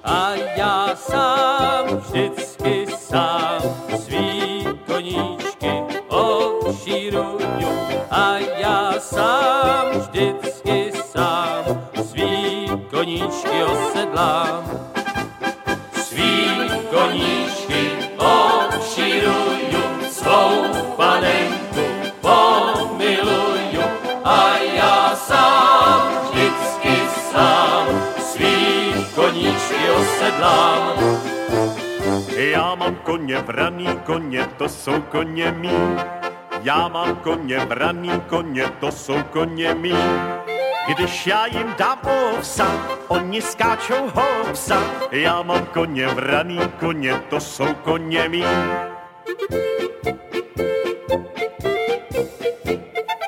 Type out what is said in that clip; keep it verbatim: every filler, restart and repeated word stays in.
a já sám, vždycky sám, svý koníčky obšíruju a já sám, vždycky sám, svý koníčky osedlám. Svý koníčky obšíruju, svou panenku pomiluju a já sám, vždycky sám, svý koníčky osedlám. Já mám koně vraný, koně, to jsou koně mý. Já mám koně vraný, koně, to jsou koně mý. Když já jim dám ovsa, oni skáčou hopsa. Já mám koně vraný, koně, to jsou koně mý.